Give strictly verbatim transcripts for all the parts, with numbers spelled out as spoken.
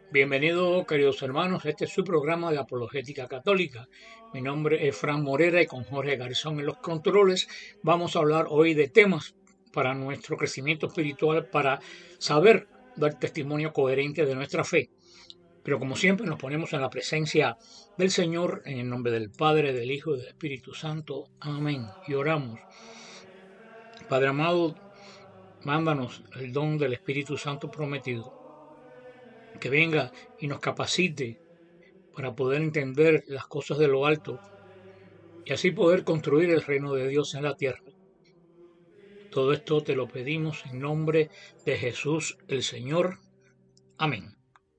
Bienvenidos, queridos hermanos. Este es su programa de Apologética Católica. Mi nombre es Fran Morera y con Jorge Garzón en los controles vamos a hablar hoy de temas para nuestro crecimiento espiritual, para saber dar testimonio coherente de nuestra fe. Pero como siempre nos ponemos en la presencia del Señor en el nombre del Padre, del Hijo y del Espíritu Santo. Amén. Y oramos. Padre amado, mándanos el don del Espíritu Santo prometido, que venga y nos capacite para poder entender las cosas de lo alto y así poder construir el reino de Dios en la tierra. Todo esto te lo pedimos en nombre de Jesús el Señor. Amén.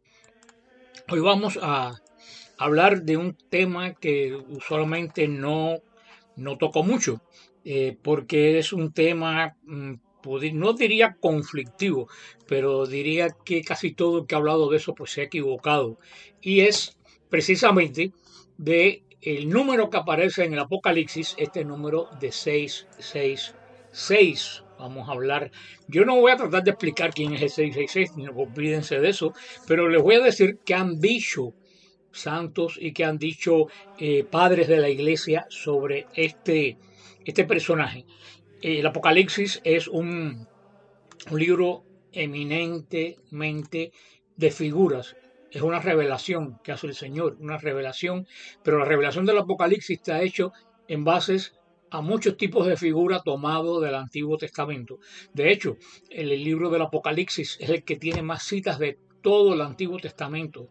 Hoy vamos a hablar de un tema que usualmente no, no toco mucho, eh, porque es un tema, mm, no diría conflictivo, pero diría que casi todo el que ha hablado de eso pues se ha equivocado. Y es precisamente de el número que aparece en el Apocalipsis, este número de seiscientos sesenta y seis. Vamos a hablar, yo no voy a tratar de explicar quién es el seiscientos sesenta y seis, no olvídense de eso, pero les voy a decir que han dicho santos y que han dicho eh, padres de la iglesia sobre este, este personaje. El Apocalipsis es un, un libro eminentemente de figuras. Es una revelación que hace el Señor, una revelación, pero la revelación del Apocalipsis está hecho en bases a muchos tipos de figuras tomados del Antiguo Testamento. De hecho, el libro del Apocalipsis es el que tiene más citas de todo el Antiguo Testamento,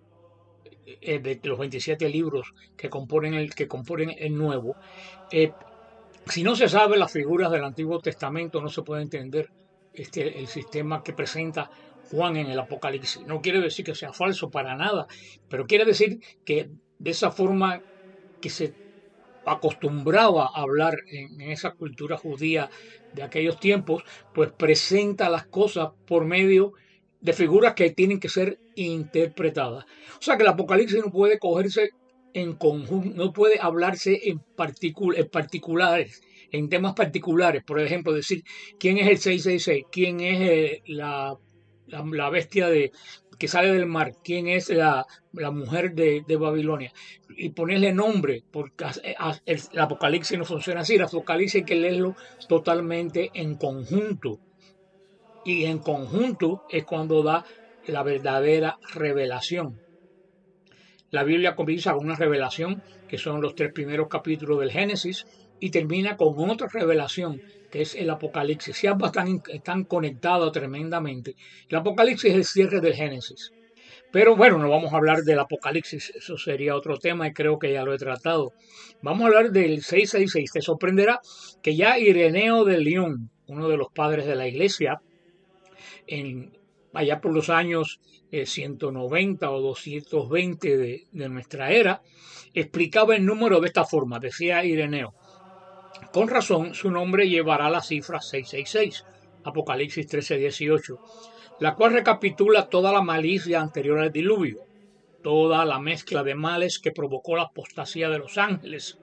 eh, de los veintisiete libros que componen el, que componen el Nuevo. Eh, si no se sabe las figuras del Antiguo Testamento, no se puede entender este, el sistema que presenta Juan en el Apocalipsis. No quiere decir que sea falso para nada, pero quiere decir que de esa forma que se acostumbraba a hablar en, en esa cultura judía de aquellos tiempos, pues presenta las cosas por medio de figuras que tienen que ser interpretadas. O sea que el Apocalipsis no puede cogerse en conjunto, no puede hablarse en, particul en particulares, en temas particulares. Por ejemplo, decir quién es el seiscientos sesenta y seis, quién es eh, la, la, la, bestia de, que sale del mar, quién es la, la mujer de, de Babilonia, y ponerle nombre, porque el, el Apocalipsis no funciona así. El Apocalipsis hay que leerlo totalmente en conjunto. Y en conjunto es cuando da la verdadera revelación. La Biblia comienza con una revelación, que son los tres primeros capítulos del Génesis, y termina con otra revelación, que es el Apocalipsis. Si ambas están, están conectadas tremendamente. El Apocalipsis es el cierre del Génesis. Pero bueno, no vamos a hablar del Apocalipsis, eso sería otro tema y creo que ya lo he tratado. Vamos a hablar del seiscientos sesenta y seis. Te sorprenderá que ya Ireneo de León, uno de los padres de la iglesia, en, allá por los años eh, ciento noventa o doscientos veinte de, de nuestra era, explicaba el número de esta forma. Decía Ireneo: con razón su nombre llevará la cifra seiscientos sesenta y seis, Apocalipsis trece dieciocho, la cual recapitula toda la malicia anterior al diluvio, toda la mezcla de males que provocó la apostasía de los ángeles.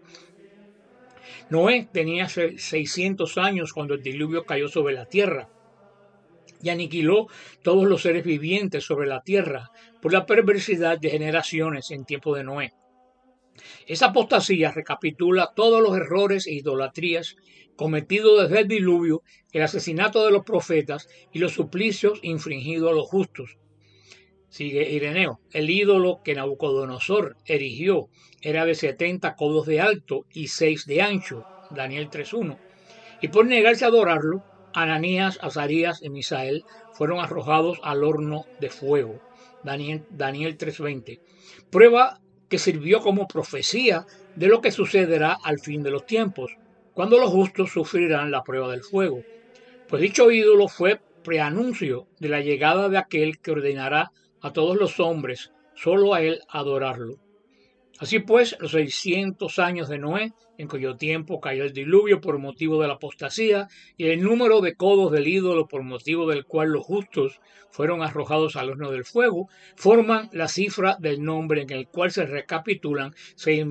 Noé tenía seiscientos años cuando el diluvio cayó sobre la tierra y aniquiló todos los seres vivientes sobre la tierra por la perversidad de generaciones en tiempo de Noé. Esa apostasía recapitula todos los errores e idolatrías cometidos desde el diluvio, el asesinato de los profetas y los suplicios infringidos a los justos. Sigue Ireneo: el ídolo que Nabucodonosor erigió era de setenta codos de alto y seis de ancho, Daniel tres uno, y por negarse a adorarlo, Ananías, Azarías y Misael fueron arrojados al horno de fuego, Daniel, Daniel tres veinte, prueba que sirvió como profecía de lo que sucederá al fin de los tiempos, cuando los justos sufrirán la prueba del fuego. Pues dicho ídolo fue preanuncio de la llegada de aquel que ordenará a todos los hombres solo a él adorarlo. Así pues, los seiscientos años de Noé, en cuyo tiempo cayó el diluvio por motivo de la apostasía, y el número de codos del ídolo por motivo del cual los justos fueron arrojados al horno del fuego, forman la cifra del nombre en el cual se recapitulan seis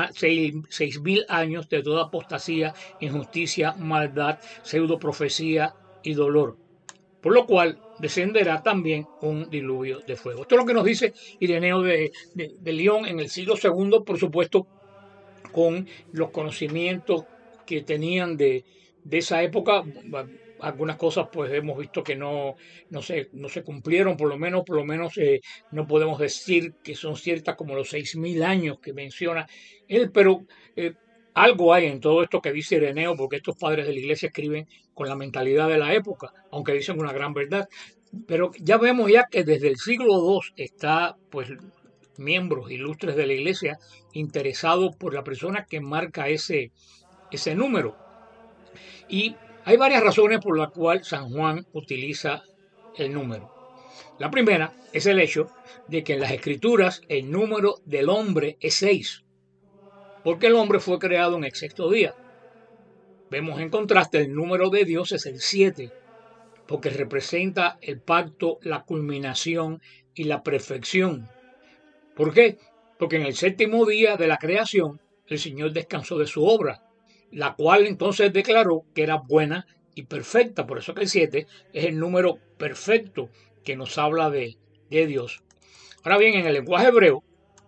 mil años de toda apostasía, injusticia, maldad, pseudoprofecía y dolor. por lo cual descenderá también un diluvio de fuego. Esto es lo que nos dice Ireneo de, de, de León en el siglo segundo, por supuesto, con los conocimientos que tenían de, de esa época. Algunas cosas pues hemos visto que no, no, se, no se cumplieron, por lo menos, por lo menos eh, no podemos decir que son ciertas, como los seis mil años que menciona él, pero eh, algo hay en todo esto que dice Ireneo, porque estos padres de la iglesia escriben con la mentalidad de la época, aunque dicen una gran verdad. Pero ya vemos ya que desde el siglo dos está pues miembros ilustres de la iglesia interesados por la persona que marca ese, ese número. Y hay varias razones por las cuales San Juan utiliza el número. La primera es el hecho de que en las escrituras el número del hombre es seis, porque el hombre fue creado en el sexto día. Vemos en contraste el número de Dios es el siete, porque representa el pacto, la culminación y la perfección. ¿Por qué? Porque en el séptimo día de la creación el Señor descansó de su obra, la cual entonces declaró que era buena y perfecta. Por eso que el siete es el número perfecto que nos habla de, de Dios. Ahora bien, en el lenguaje hebreo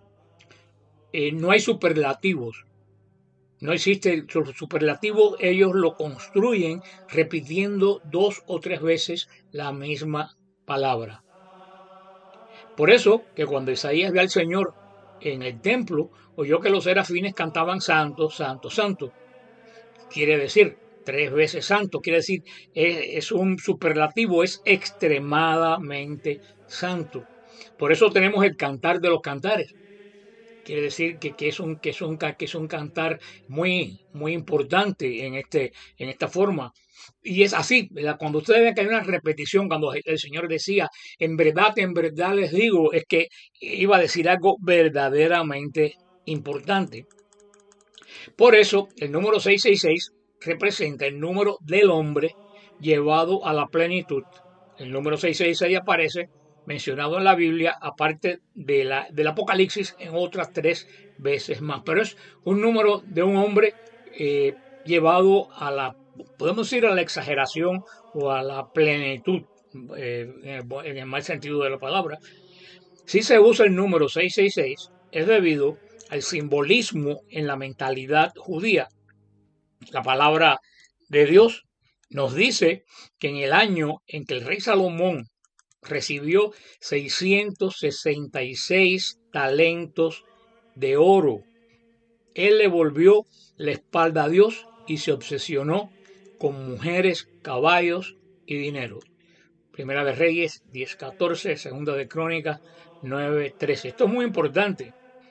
eh, no hay superlativos. No existe superlativo, ellos lo construyen repitiendo dos o tres veces la misma palabra. Por eso que cuando Isaías ve al Señor en el templo, oyó que los serafines cantaban santo, santo, santo. Quiere decir tres veces santo, quiere decir es, es un superlativo, es extremadamente santo. Por eso tenemos el cantar de los cantares. Quiere decir que, que, es un, que, es un, que es un cantar muy, muy importante en, este, en esta forma. Y es así, ¿verdad? Cuando ustedes ven que hay una repetición, cuando el Señor decía, en verdad, en verdad les digo, es que iba a decir algo verdaderamente importante. Por eso, el número seiscientos sesenta y seis representa el número del hombre llevado a la plenitud. El número seiscientos sesenta y seis aparece mencionado en la Biblia, aparte de la, del Apocalipsis, en otras tres veces más. Pero es un número de un hombre eh, llevado a la, podemos decir, a la exageración o a la plenitud, eh, en, el, en el mal sentido de la palabra. Si se usa el número seiscientos sesenta y seis, es debido al simbolismo en la mentalidad judía. La palabra de Dios nos dice que en el año en que el rey Salomón recibió seiscientos sesenta y seis talentos de oro, él le volvió la espalda a Dios y se obsesionó con mujeres, caballos y dinero. Primera de Reyes diez catorce, Segunda de Crónicas nueve trece. Esto es muy importante.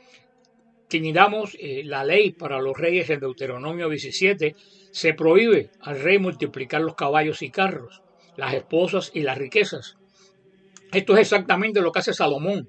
Si miramos eh, la ley para los reyes en Deuteronomio diecisiete, se prohíbe al rey multiplicar los caballos y carros, las esposas y las riquezas. Esto es exactamente lo que hace Salomón.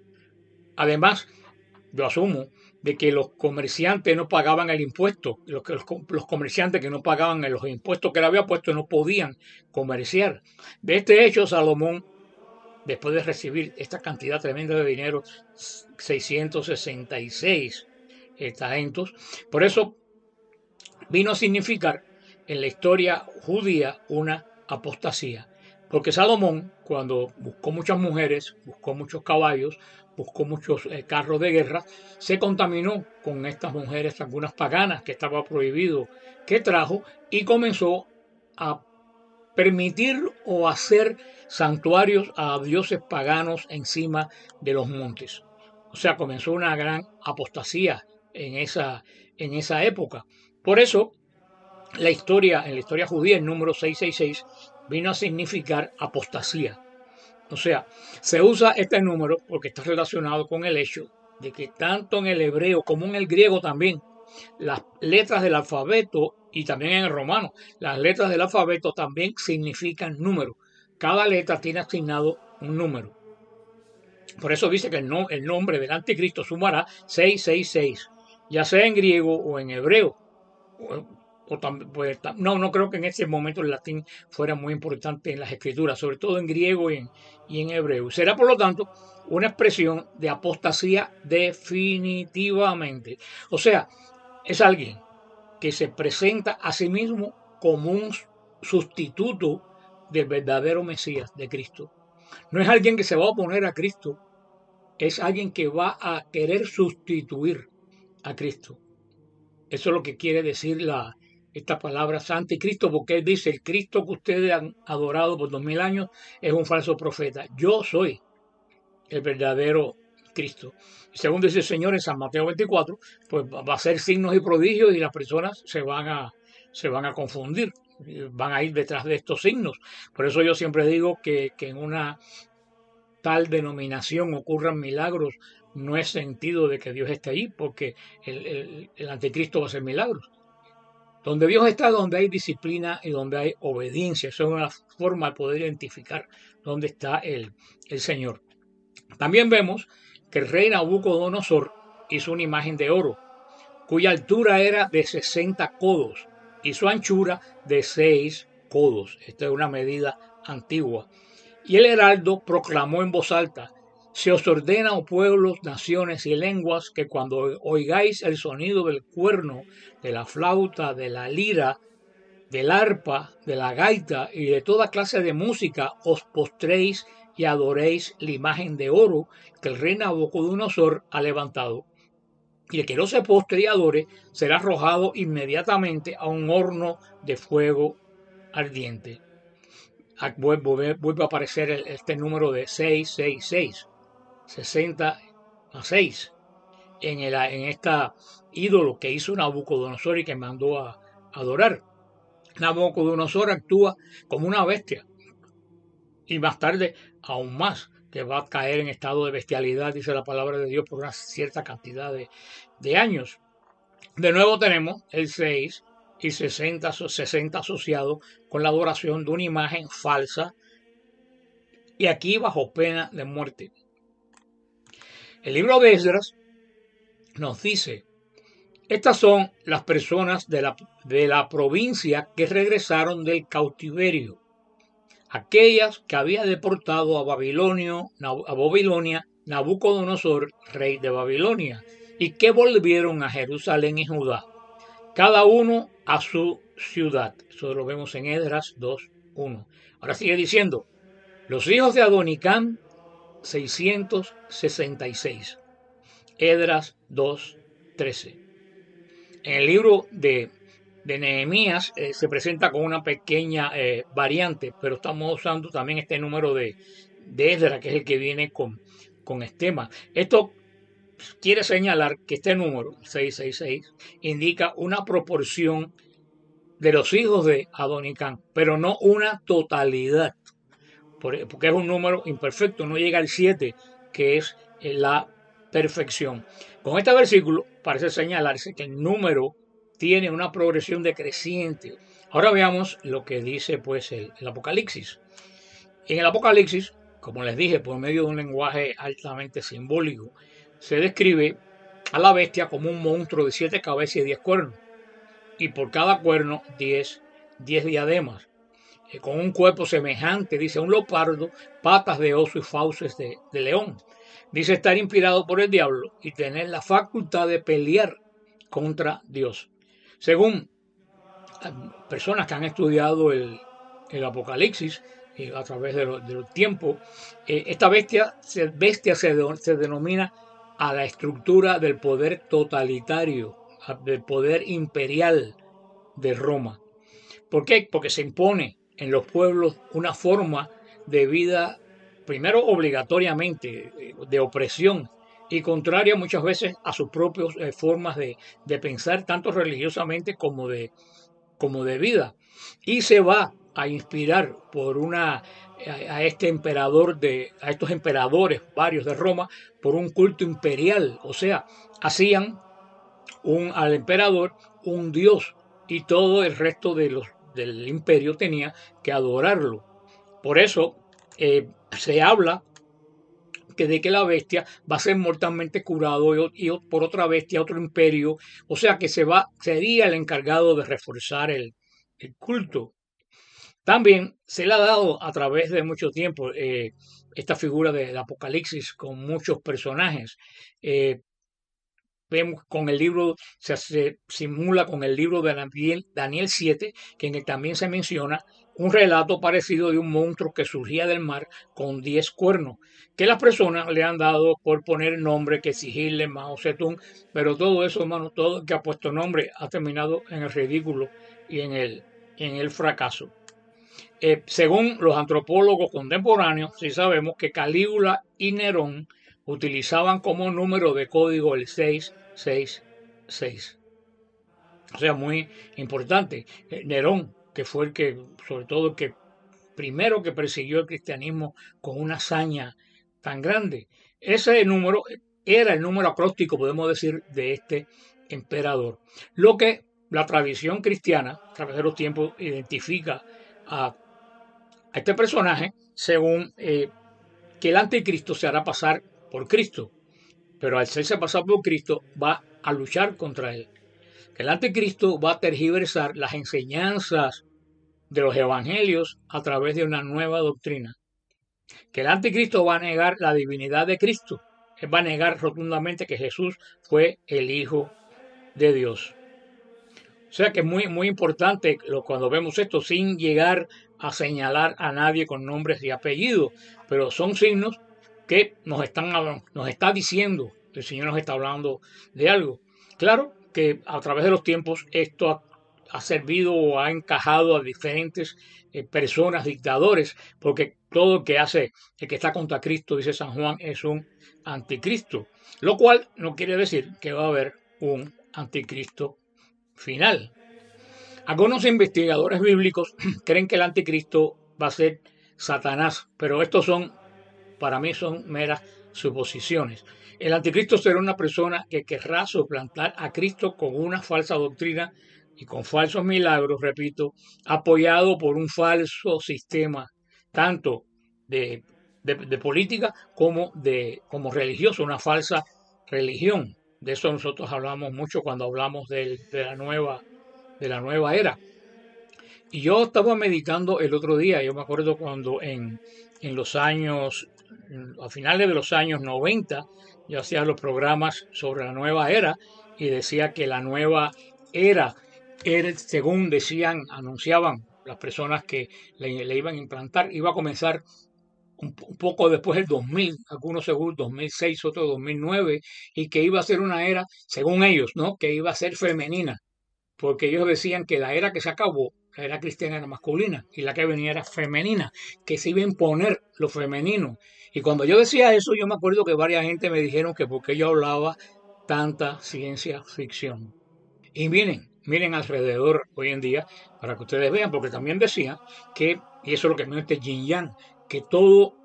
Además, yo asumo de que los comerciantes no pagaban el impuesto, los, los, los comerciantes que no pagaban los impuestos que le había puesto no podían comerciar. De este hecho, Salomón, después de recibir esta cantidad tremenda de dinero, seiscientos sesenta y seis eh, talentos, por eso vino a significar en la historia judía una apostasía. Porque Salomón, cuando buscó muchas mujeres, buscó muchos caballos, buscó muchos eh, carros de guerra, se contaminó con estas mujeres, algunas paganas que estaba prohibido que trajo, y comenzó a permitir o hacer santuarios a dioses paganos encima de los montes. O sea, comenzó una gran apostasía en esa, en esa época. Por eso, la historia, en la historia judía, el número seiscientos sesenta y seis vino a significar apostasía. O sea, se usa este número porque está relacionado con el hecho de que tanto en el hebreo como en el griego también, las letras del alfabeto, y también en el romano, las letras del alfabeto también significan número. Cada letra tiene asignado un número. Por eso dice que el, no, el nombre del anticristo sumará seiscientos sesenta y seis, ya sea en griego o en hebreo. O, o pues, no, no creo que en ese momento el latín fuera muy importante en las escrituras, sobre todo en griego y en, y en hebreo. Será, por lo tanto, una expresión de apostasía definitivamente. O sea, es alguien que se presenta a sí mismo como un sustituto del verdadero Mesías, de Cristo. No es alguien que se va a oponer a Cristo, es alguien que va a querer sustituir a Cristo. Eso es lo que quiere decir la, esta palabra anticristo, porque él dice, el Cristo que ustedes han adorado por dos mil años es un falso profeta. Yo soy el verdadero Cristo. Según dice el Señor en San Mateo veinticuatro, pues va a ser signos y prodigios y las personas se van a, se van a confundir, van a ir detrás de estos signos. Por eso yo siempre digo que, que en una tal denominación ocurran milagros, no es sentido de que Dios esté ahí, porque el, el, el anticristo va a hacer milagros. Donde Dios está, donde hay disciplina y donde hay obediencia. Eso es una forma de poder identificar dónde está el, el Señor. También vemos que el rey Nabucodonosor hizo una imagen de oro, cuya altura era de sesenta codos y su anchura de seis codos. Esta es una medida antigua. Y el heraldo proclamó en voz alta: se os ordena, oh pueblos, naciones y lenguas, que cuando oigáis el sonido del cuerno, de la flauta, de la lira, del arpa, de la gaita y de toda clase de música, os postréis y adoréis la imagen de oro que el rey Nabucodonosor ha levantado. Y el que no se postre y adore será arrojado inmediatamente a un horno de fuego ardiente. Vuelve, vuelve a aparecer este número de seiscientos sesenta y seis, sesenta a seis, en, el, en esta ídolo que hizo Nabucodonosor y que mandó a, a adorar. Nabucodonosor actúa como una bestia y más tarde aún más, que va a caer en estado de bestialidad, dice la palabra de Dios, por una cierta cantidad de, de años. De nuevo tenemos el seis y sesenta, sesenta asociados con la adoración de una imagen falsa, y aquí bajo pena de muerte. El libro de Esdras nos dice: estas son las personas de la, de la provincia que regresaron del cautiverio, aquellas que había deportado a Babilonia, a Babilonia Nabucodonosor, rey de Babilonia, y que volvieron a Jerusalén y Judá, cada uno a su ciudad. Eso lo vemos en Esdras dos uno. Ahora sigue diciendo: los hijos de Adonicam, seiscientos sesenta y seis. Esdras dos trece. En el libro de, de Nehemías eh, se presenta con una pequeña eh, variante, pero estamos usando también este número de, de Esdras, que es el que viene con, con estema. Esto quiere señalar que este número, seiscientos sesenta y seis, indica una proporción de los hijos de Adonicam, pero no una totalidad, porque es un número imperfecto, no llega al siete, que es la perfección. Con este versículo parece señalarse que el número tiene una progresión decreciente. Ahora veamos lo que dice pues el, el Apocalipsis. En el Apocalipsis, como les dije, por medio de un lenguaje altamente simbólico, se describe a la bestia como un monstruo de siete cabezas y diez cuernos, y por cada cuerno diez, diez diademas, eh, con un cuerpo semejante, dice, a un leopardo, patas de oso y fauces de, de león. Dice estar inspirado por el diablo y tener la facultad de pelear contra Dios. Según personas que han estudiado el, el Apocalipsis eh, a través de los de lo tiempos, eh, esta bestia, se, bestia se, de, se denomina a la estructura del poder totalitario, del poder imperial de Roma. ¿Por qué? Porque se impone en los pueblos una forma de vida, primero obligatoriamente, de opresión, y contraria muchas veces a sus propias eh, formas de, de pensar, tanto religiosamente como de, como de vida. Y se va a inspirar por una a este emperador de a estos emperadores varios de Roma por un culto imperial, o sea, hacían un al emperador un dios y todo el resto de los del imperio tenía que adorarlo. Por eso eh, se habla que de que la bestia va a ser mortalmente curado y, y por otra bestia, otro imperio, o sea que se va, sería el encargado de reforzar el, el culto. También se le ha dado a través de mucho tiempo eh, esta figura del Apocalipsis con muchos personajes. Eh, vemos con el libro, se, se simula con el libro de Daniel, Daniel siete, que en el también se menciona un relato parecido de un monstruo que surgía del mar con diez cuernos, que las personas le han dado por poner nombre, que si Hitler, Mao Zedong, pero todo eso, hermano, todo el que ha puesto nombre ha terminado en el ridículo y en el, en el fracaso. Eh, según los antropólogos contemporáneos, sí sabemos que Calígula y Nerón utilizaban como número de código el seiscientos sesenta y seis. O sea, muy importante. Eh, Nerón, que fue el que, sobre todo el que primero que persiguió el cristianismo con una hazaña tan grande. Ese número era el número acróstico, podemos decir, de este emperador. Lo que la tradición cristiana, a través de los tiempos, identifica a, a este personaje según eh, que el anticristo se hará pasar por Cristo, pero al hacerse pasar por Cristo va a luchar contra él. Que el anticristo va a tergiversar las enseñanzas de los evangelios a través de una nueva doctrina. Que el anticristo va a negar la divinidad de Cristo. Él va a negar rotundamente que Jesús fue el Hijo de Dios. O sea que es muy, muy importante cuando vemos esto sin llegar a señalar a nadie con nombres y apellidos, pero son signos que nos están nos está diciendo, el Señor nos está hablando de algo. Claro que a través de los tiempos esto ha, ha servido o ha encajado a diferentes eh, personas, dictadores, porque todo el que hace, el que está contra Cristo, dice San Juan, es un anticristo, lo cual no quiere decir que va a haber un anticristo final. Algunos investigadores bíblicos creen que el anticristo va a ser Satanás, pero estos son, para mí, son meras suposiciones. El anticristo será una persona que querrá suplantar a Cristo con una falsa doctrina y con falsos milagros, repito, apoyado por un falso sistema, tanto de, de, de política como, de, como religioso, una falsa religión. De eso nosotros hablamos mucho cuando hablamos de, de la nueva de la nueva era. Y yo estaba meditando el otro día, yo me acuerdo cuando en, en los años, a finales de los años noventa, yo hacía los programas sobre la nueva era y decía que la nueva era, era según decían, anunciaban las personas que le, le iban a implantar, iba a comenzar un, un poco después del dos mil, algunos según dos mil seis, otros dos mil nueve, y que iba a ser una era, según ellos, ¿no? Que iba a ser femenina, porque ellos decían que la era que se acabó, la era cristiana, era masculina y la que venía era femenina, que se iba a imponer lo femenino. Y cuando yo decía eso, yo me acuerdo que varias gente me dijeron que porque yo hablaba tanta ciencia ficción. Y miren, miren alrededor hoy en día, para que ustedes vean, porque también decía que, y eso es lo que me dice Yin Yang, que todo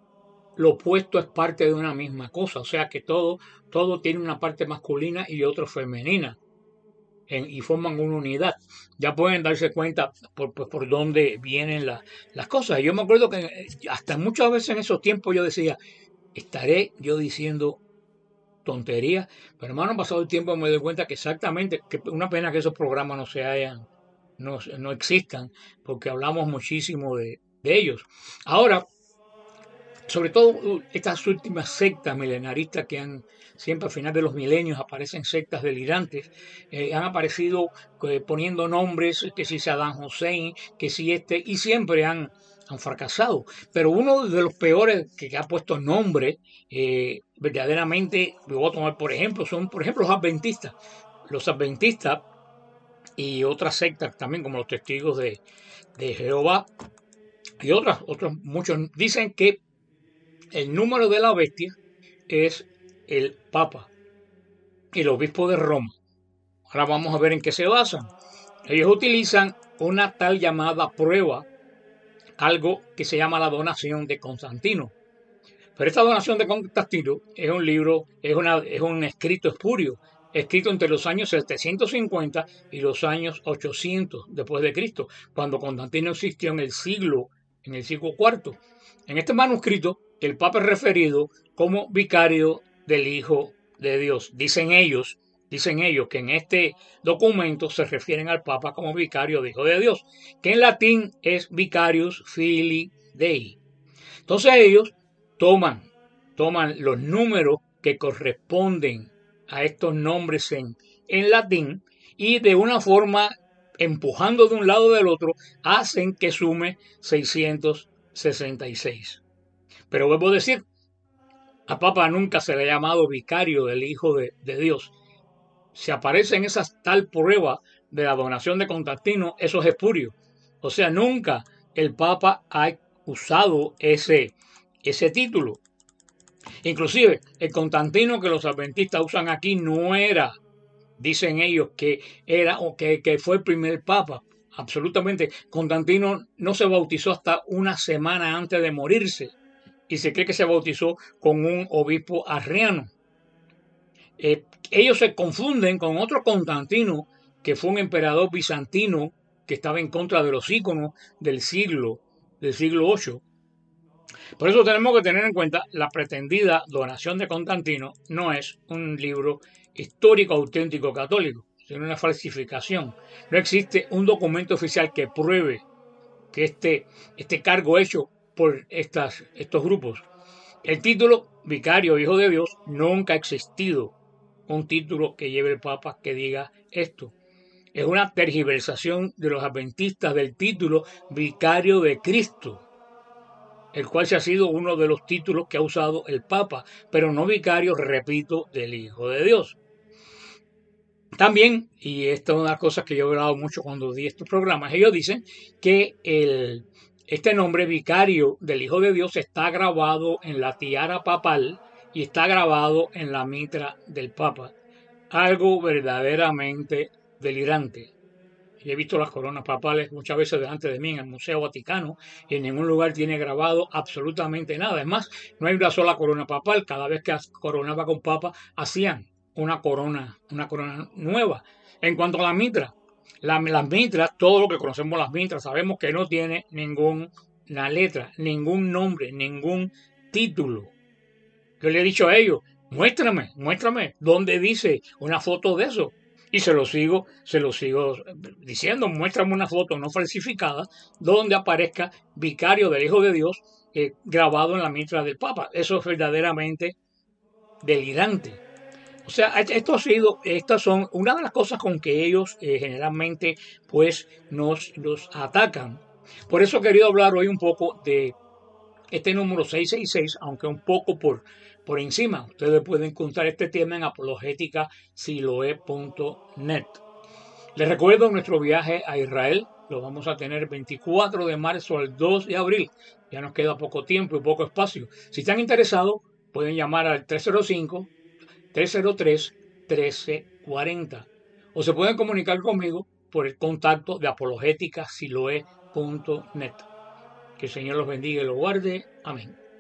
lo opuesto es parte de una misma cosa, o sea que todo, todo tiene una parte masculina y otra femenina. En, y forman una unidad. Ya pueden darse cuenta por, por, por dónde vienen la, las cosas. Yo me acuerdo que hasta muchas veces en esos tiempos yo decía, estaré yo diciendo tonterías, pero hermano, pasado el tiempo me doy cuenta que exactamente, que una pena que esos programas no se hayan, no, no existan, porque hablamos muchísimo de, de ellos. Ahora, sobre todo estas últimas sectas milenaristas que han siempre al final de los milenios aparecen sectas delirantes, eh, han aparecido eh, poniendo nombres, que si Saddam Hussein, que si este, y siempre han, han fracasado. Pero uno de los peores que, que ha puesto nombre, eh, verdaderamente, lo voy a tomar por ejemplo, son por ejemplo los adventistas. Los adventistas y otras sectas también, como los testigos de, de Jehová y otras, otros muchos, dicen que el número de la bestia es el Papa, el obispo de Roma. Ahora vamos a ver en qué se basan. Ellos utilizan una tal llamada prueba, algo que se llama la donación de Constantino. Pero esta donación de Constantino es un libro, es, una, es un escrito espurio, escrito entre los años setecientos cincuenta y los años ochocientos después de Cristo, cuando Constantino existió en el siglo, en el siglo cuarto. En este manuscrito, el Papa es referido como vicario del Hijo de Dios. Dicen ellos, dicen ellos que en este documento se refieren al Papa como vicario del Hijo de Dios, que en latín es vicarius filii Dei. Entonces ellos toman, toman los números que corresponden a estos nombres en, en latín y de una forma empujando de un lado del otro, hacen que sume seiscientos sesenta y seis. Pero vuelvo a decir, a Papa nunca se le ha llamado vicario del Hijo de, de Dios. Si aparece en esa tal prueba de la donación de Constantino, eso es espurio. O sea, nunca el Papa ha usado ese, ese título. Inclusive, el Constantino que los adventistas usan aquí no era, dicen ellos, que era o que, que fue el primer Papa. Absolutamente. Constantino no se bautizó hasta una semana antes de morirse y se cree que se bautizó con un obispo arriano. Eh, ellos se confunden con otro Constantino, que fue un emperador bizantino que estaba en contra de los íconos del siglo, del siglo ocho. Por eso tenemos que tener en cuenta la pretendida donación de Constantino no es un libro histórico auténtico católico, sino una falsificación. No existe un documento oficial que pruebe que este, este cargo hecho por estas, estos grupos. El título vicario hijo de Dios nunca ha existido. Un título que lleve el Papa que diga esto. Es una tergiversación de los adventistas del título vicario de Cristo, el cual se ha sido uno de los títulos que ha usado el Papa, pero no vicario, repito, del Hijo de Dios. También, y esta es una de las cosas que yo he hablado mucho cuando di estos programas, ellos dicen que el, este nombre vicario del Hijo de Dios está grabado en la tiara papal y está grabado en la mitra del Papa. Algo verdaderamente delirante. Yo he visto las coronas papales muchas veces delante de mí en el Museo Vaticano y en ningún lugar tiene grabado absolutamente nada. Es más, no hay una sola corona papal. Cada vez que coronaba con papa, hacían una corona, una corona nueva. En cuanto a la mitra, la, las mitras, todo lo que conocemos las mitras, sabemos que no tiene ninguna letra, ningún nombre, ningún título. Yo le he dicho a ellos, muéstrame, muéstrame dónde dice una foto de eso. Y se lo sigo, se lo sigo diciendo, muéstrame una foto no falsificada donde aparezca vicario del Hijo de Dios eh, grabado en la mitra del Papa. Eso es verdaderamente delirante. O sea, esto ha sido, estas son una de las cosas con que ellos eh, generalmente pues nos los atacan. Por eso he querido hablar hoy un poco de este número seiscientos sesenta y seis, aunque un poco por, por encima. Ustedes pueden encontrar este tema en apologética siloé punto net. Les recuerdo nuestro viaje a Israel. Lo vamos a tener el veinticuatro de marzo al dos de abril. Ya nos queda poco tiempo y poco espacio. Si están interesados, pueden llamar al tres cero cinco, tres cero tres, uno tres cuatro cero o se pueden comunicar conmigo por el contacto de apologética siloé punto net. Que el Señor los bendiga y los guarde. Amén.